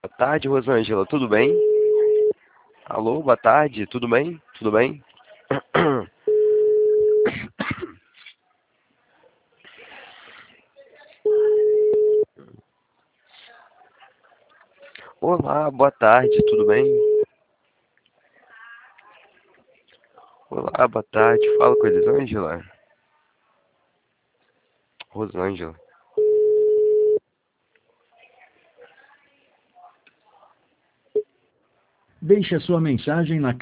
Boa tarde, Rosângela, tudo bem? Alô, boa tarde, tudo bem? Tudo bem? Olá, boa tarde, tudo bem? Olá, boa tarde, fala com a Elisângela? Rosângela. Deixe a sua mensagem na